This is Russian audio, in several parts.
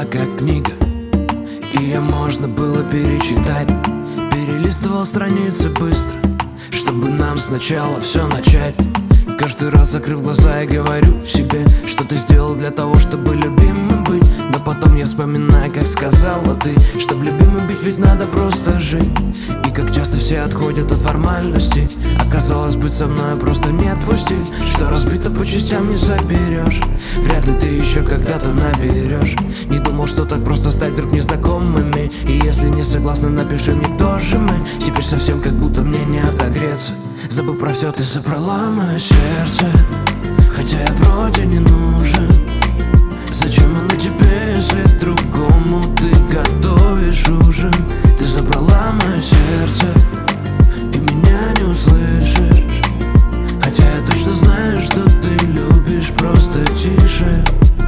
была как книга, ее можно было перечитать. Перелистывал страницы быстро, чтобы нам сначала все начать. Каждый раз, закрыв глаза, я говорю себе, что ты сделал для того, чтобы любимым быть. Но потом я вспоминаю, как сказала ты, чтобы любимым быть ведь надо просто жить. И как часто все отходят от формальностей. Оказалось, быть со мной просто не твой стиль. Что разбито по частям не соберешь. Вряд ли ты еще когда-то наберешь. Не думал, что так просто стать вдруг незнакомыми. И если не согласна, напиши мне, кто же мы. Теперь совсем как будто мне не отогреться. Забыв про все, ты забрала мое сердце, хотя я вроде не нужен. Зачем оно тебе, если другому ты готовишь ужин? Ты забрала мое сердце, и меня не услышишь. Хотя я точно знаю, что ты любишь просто тише.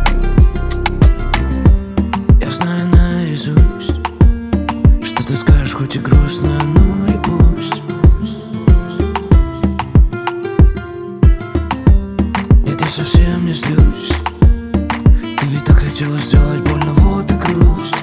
Я знаю наизусть, что ты скажешь, хоть и грустно, ну и пусть. Нет, я совсем не злюсь. Ты ведь так хотела сделать больно, вот и грусть.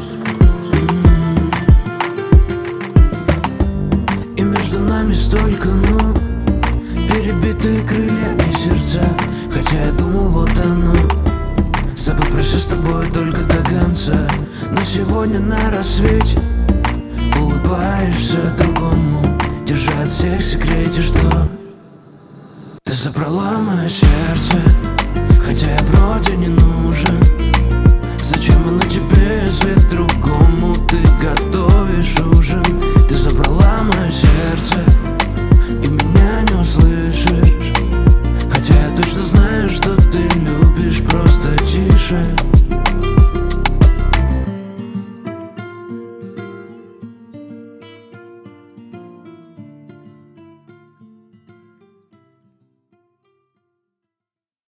И между нами столько, ну, перебитые крылья и сердца. Хотя я думал, вот оно. Забыв про все с тобой только до конца. Но сегодня на рассвете улыбаешься другому, держа от всех в секрете, что ты забрала мое сердце, хотя я вроде не нужен. Зачем оно тебе, если другому ты готовишь ужин? Ты забрала мое сердце, и меня не услышишь. Хотя я точно знаю,